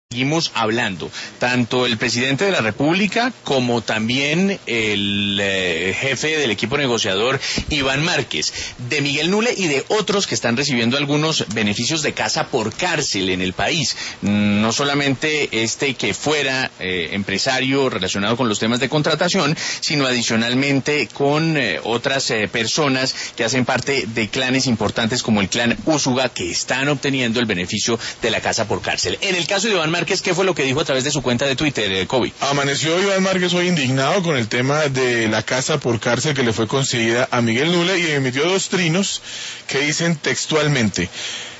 Seguimos hablando, tanto el presidente de la República como también el jefe del equipo negociador, Iván Márquez, de Miguel Nule y de otros que están recibiendo algunos beneficios de casa por cárcel en el país. No solamente este que fuera empresario relacionado con los temas de contratación, sino adicionalmente con otras personas que hacen parte de clanes importantes como el clan Úsuga, que están obteniendo el beneficio de la casa por cárcel. En el caso de Iván Márquez, ¿qué fue lo que dijo a través de su cuenta de Twitter, Kobe? Amaneció Iván Márquez hoy indignado con el tema de la casa por cárcel que le fue concedida a Miguel Nule y emitió dos trinos que dicen textualmente: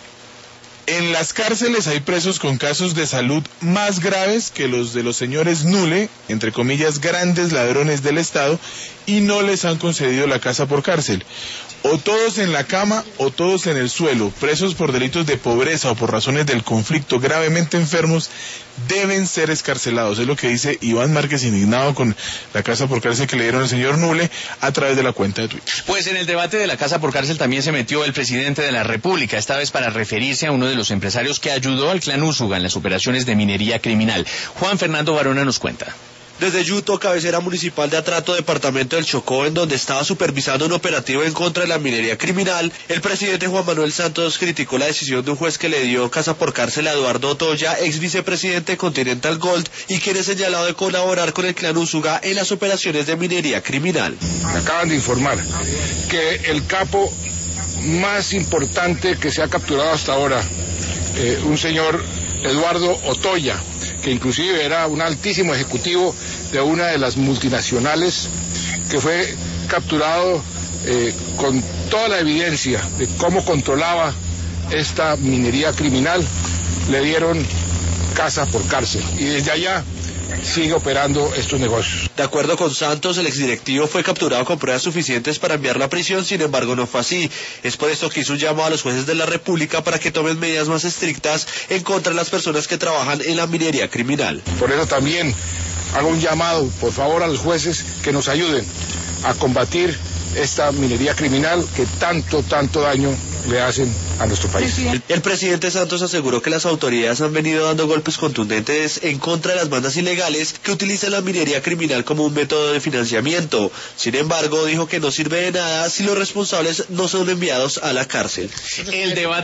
en las cárceles hay presos con casos de salud más graves que los de los señores Nule, entre comillas, grandes ladrones del Estado, y no les han concedido la casa por cárcel. O todos en la cama o todos en el suelo, presos por delitos de pobreza o por razones del conflicto, gravemente enfermos, deben ser excarcelados. Es lo que dice Iván Márquez, indignado con la casa por cárcel que le dieron al señor Nule a través de la cuenta de Twitter. Pues en el debate de la casa por cárcel también se metió el presidente de la República, esta vez para referirse a uno de los empresarios que ayudó al clan Úsuga en las operaciones de minería criminal. Juan Fernando Barona nos cuenta. Desde Yuto, cabecera municipal de Atrato, departamento del Chocó, en donde estaba supervisando un operativo en contra de la minería criminal, el presidente Juan Manuel Santos criticó la decisión de un juez que le dio casa por cárcel a Eduardo Otoya, ex vicepresidente de Continental Gold, y quien es señalado de colaborar con el clan Úsuga en las operaciones de minería criminal. Me acaban de informar que el capo más importante que se ha capturado hasta ahora, un señor Eduardo Otoya, que inclusive era un altísimo ejecutivo de una de las multinacionales, que fue capturado con toda la evidencia de cómo controlaba esta minería criminal, le dieron casa por cárcel y desde allá sigue operando estos negocios. De acuerdo con Santos, el exdirectivo fue capturado con pruebas suficientes para enviarlo a prisión, sin embargo no fue así. Es por esto que hizo un llamado a los jueces de la República para que tomen medidas más estrictas en contra de las personas que trabajan en la minería criminal. Por eso también hago un llamado, por favor, a los jueces que nos ayuden a combatir esta minería criminal que tanto daño le hacen a nuestro país. El presidente Santos aseguró que las autoridades han venido dando golpes contundentes en contra de las bandas ilegales que utilizan la minería criminal como un método de financiamiento. Sin embargo, dijo que no sirve de nada si los responsables no son enviados a la cárcel. El debate